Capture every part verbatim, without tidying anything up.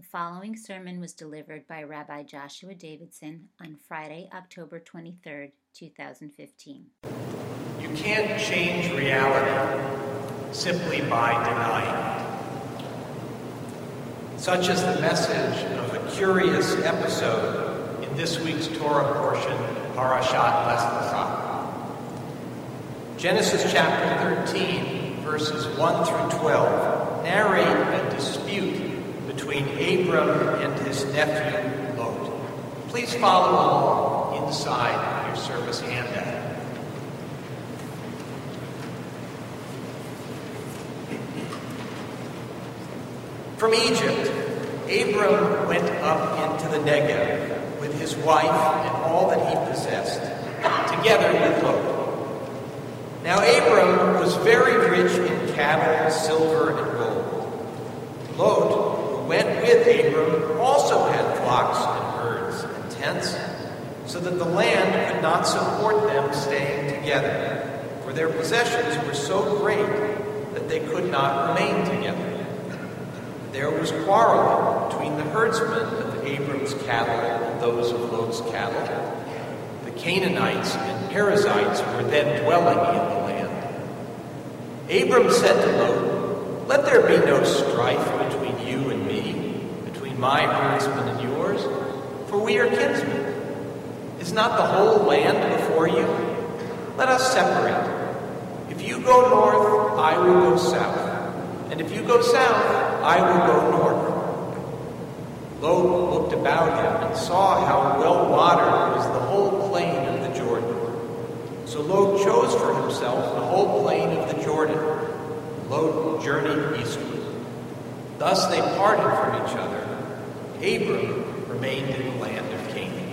following sermon was delivered by Rabbi Joshua Davidson on Friday, October twenty-third, two thousand fifteen. You can't change reality simply by denying it. Such is the message of a curious episode in this week's Torah portion, Parashat Lech Lecha. Genesis chapter thirteen, verses one through twelve, narrate a dispute between Abram and his nephew Lot. Please follow along inside your service handout. From Egypt, Abram went up into the Negev with his wife and all that he possessed, together with Lot. Now Abram was very rich in cattle, silver, and gold. Lot, went with Abram, also had flocks and herds and tents, so that the land could not support them staying together, for their possessions were so great that they could not remain together. There was quarreling between the herdsmen of Abram's cattle and those of Lot's cattle. The Canaanites and Perizzites were then dwelling in the land. Abram said to Lot, "Let there be no strife between you and me, between my herdsmen and yours, for we are kinsmen. Is not the whole land before you? Let us separate. If you go north, I will go south, and if you go south, I will go north." Lot looked about him and saw how well watered was the whole plain of the Jordan. So Lot chose for himself the whole plain of the Jordan. Lot journeyed eastward. Thus they parted from each other. Abram remained in the land of Canaan.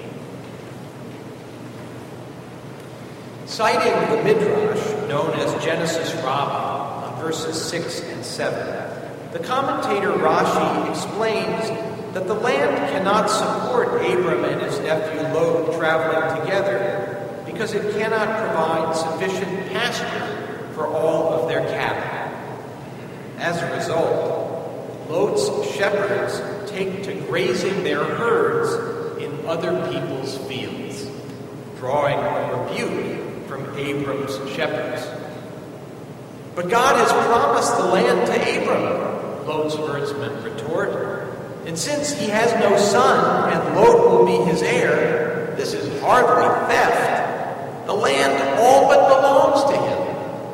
Citing the Midrash, known as Genesis Rabbah, on verses six and seven, the commentator Rashi explains that the land cannot support Abram and his nephew Lot traveling together because it cannot provide sufficient pasture for all of their cattle. As a result, Lot's shepherds take to grazing their herds in other people's fields, drawing a rebuke from Abram's shepherds. "But God has promised the land to Abram," Lot's herdsmen retort. "And since he has no son and Lot will be his heir, this is hardly theft. The land all but belongs to him."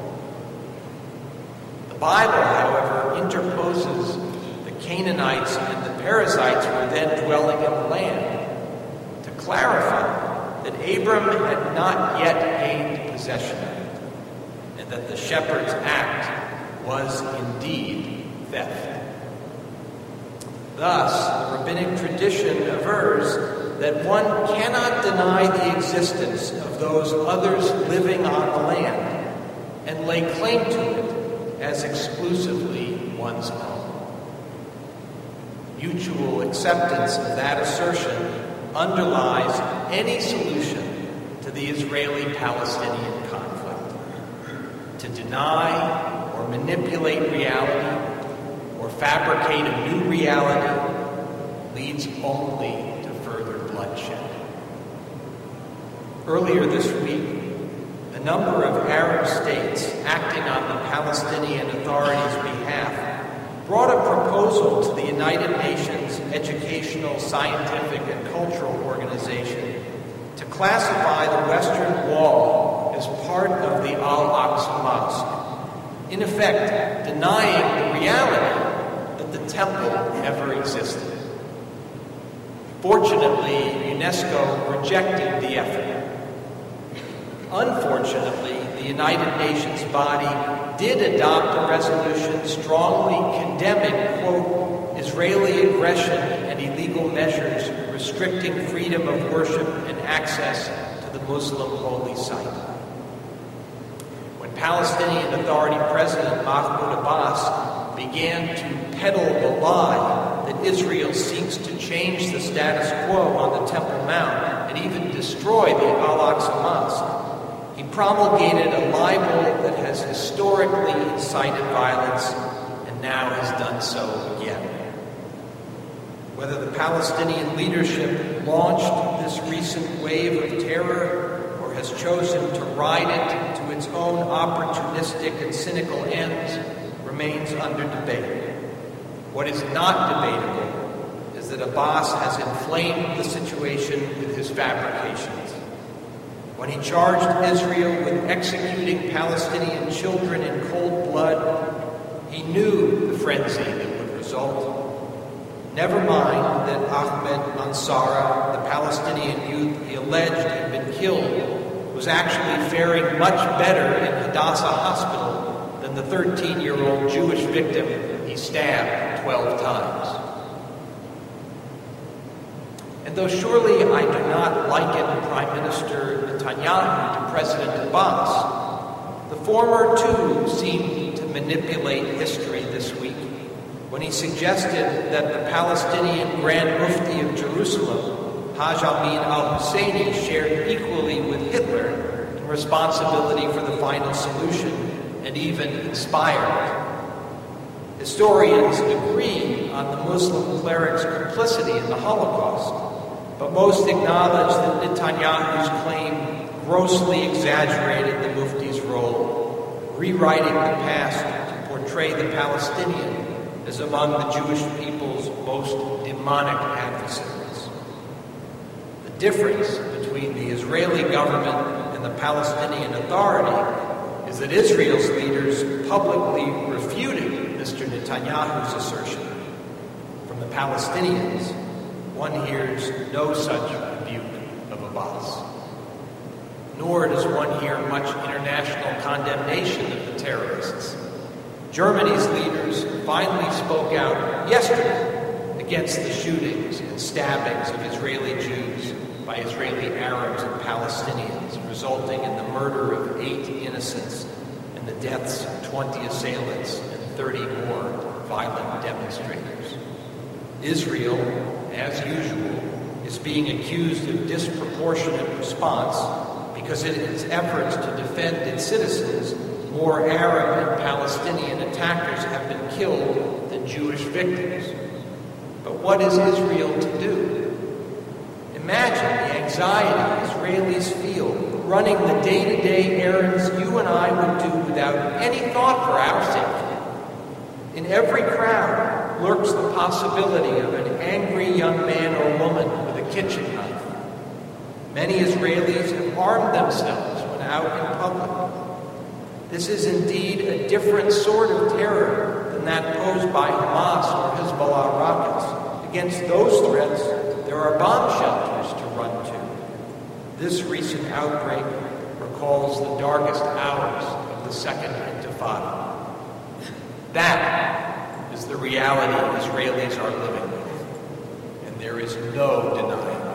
The Bible, however, interposes the Canaanites and the Perizzites were then dwelling in the land to clarify that Abram had not yet gained possession of it, and that the shepherd's act was indeed theft. Thus, the rabbinic tradition avers that one cannot deny the existence of those others living on the land and lay claim to it as exclusively one's own. Mutual acceptance of that assertion underlies any solution to the Israeli-Palestinian conflict. To deny or manipulate reality or fabricate a new reality leads only to further bloodshed. Earlier this week, a number of Arab states acting on the Palestinian Authority's behalf brought a proposal to the United Nations Educational, Scientific, and Cultural Organization to classify the Western Wall as part of the Al-Aqsa Mosque, in effect denying the reality that the temple ever existed. Fortunately, UNESCO rejected the effort. Unfortunately, the United Nations body did adopt a resolution strongly condemning, quote, Israeli aggression and illegal measures restricting freedom of worship and access to the Muslim holy site. When Palestinian Authority President Mahmoud Abbas began to peddle the lie that Israel seeks to change the status quo on the Temple Mount and even destroy the Al-Aqsa Mosque, he promulgated a libel that has historically incited violence and now has done so again. whether the Palestinian leadership launched this recent wave of terror or has chosen to ride it to its own opportunistic and cynical ends remains under debate. What is not debatable is that Abbas has inflamed the situation with his fabrications. When he charged Israel with executing Palestinian children in cold blood, he knew the frenzy that would result. Never mind that Ahmed Ansara, the Palestinian youth he alleged had been killed, was actually faring much better in Hadassah Hospital than the thirteen-year-old Jewish victim he stabbed twelve times. And though surely I do not liken Prime Minister Netanyahu to President Abbas, the former too seemed to manipulate history this week when he suggested that the Palestinian Grand Mufti of Jerusalem, Haj Amin al-Husseini, shared equally with Hitler in responsibility for the final solution and even inspired it. Historians agree on the Muslim cleric's complicity in the Holocaust, but most acknowledge that Netanyahu's claim grossly exaggerated the Mufti's role, rewriting the past to portray the Palestinian as among the Jewish people's most demonic adversaries. The difference between the Israeli government and the Palestinian Authority is that Israel's leaders publicly refuted Mister Netanyahu's assertion. From the Palestinians, one hears no such rebuke of Abbas. Nor does one hear much international condemnation of the terrorists. Germany's leaders finally spoke out yesterday against the shootings and stabbings of Israeli Jews by Israeli Arabs and Palestinians, resulting in the murder of eight innocents and the deaths of twenty assailants and thirty more violent demonstrators. Israel, as usual, is being accused of disproportionate response because in its efforts to defend its citizens, more Arab and Palestinian attackers have been killed than Jewish victims. But what is Israel to do? Imagine the anxiety Israelis feel running the day-to-day errands you and I would do without any thought for our safety. In every crowd lurks the possibility of an angry young man or woman with a kitchen knife. Many Israelis have armed themselves when out in public. This is indeed a different sort of terror than that posed by Hamas or Hezbollah rockets. Against those threats, there are bomb shelters to run to. This recent outbreak recalls the darkest hours of the Second Intifada. That is the reality Israelis are living with, and there is no denying it.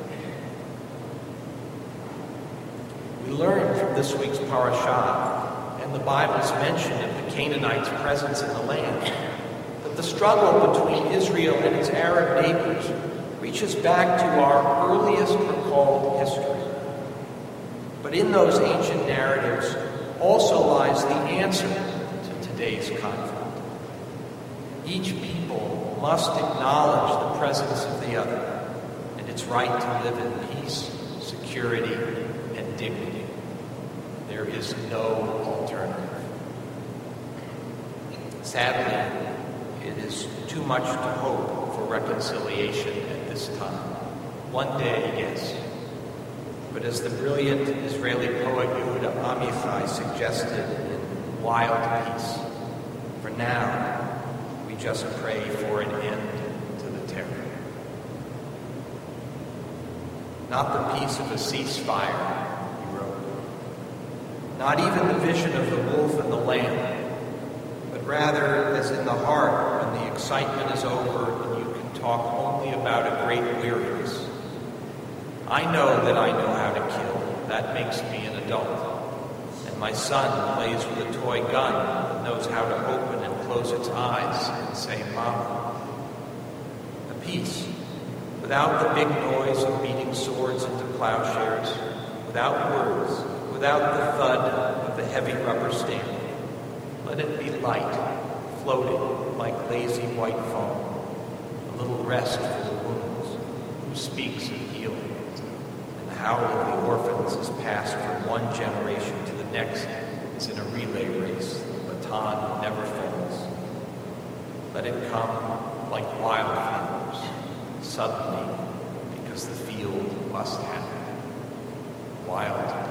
We learn from this week's parashah and the Bible's mention of the Canaanites' presence in the land that the struggle between Israel and its Arab neighbors reaches back to our earliest recalled history. But in those ancient narratives also lies the answer to today's conflict. Each people must acknowledge the presence of the other and its right to live in peace, security, and dignity. There is no alternative. Sadly, it is too much to hope for reconciliation at this time. One day, yes. But as the brilliant Israeli poet Yehuda Amichai suggested in Wild Peace, for now, we just pray for an end to the terror. Not the peace of a ceasefire, he wrote. Not even the vision of the wolf and the lamb, but rather, as in the heart when the excitement is over and you can talk only about a great weariness. I know that I know how to kill. That makes me an adult. And my son plays with a toy gun that knows how to open and close its eyes and say, Mama. A peace without the big noise of beating swords into plowshares, without words, without the thud of the heavy rubber stamp. Let it be light, floating like lazy white foam, a a little rest for the wounds, who speaks of healing. And the howl of the orphans is passed from one generation to the next as in a relay race, the baton never falls. Let it come like wildflowers, suddenly, because the field must happen. Wild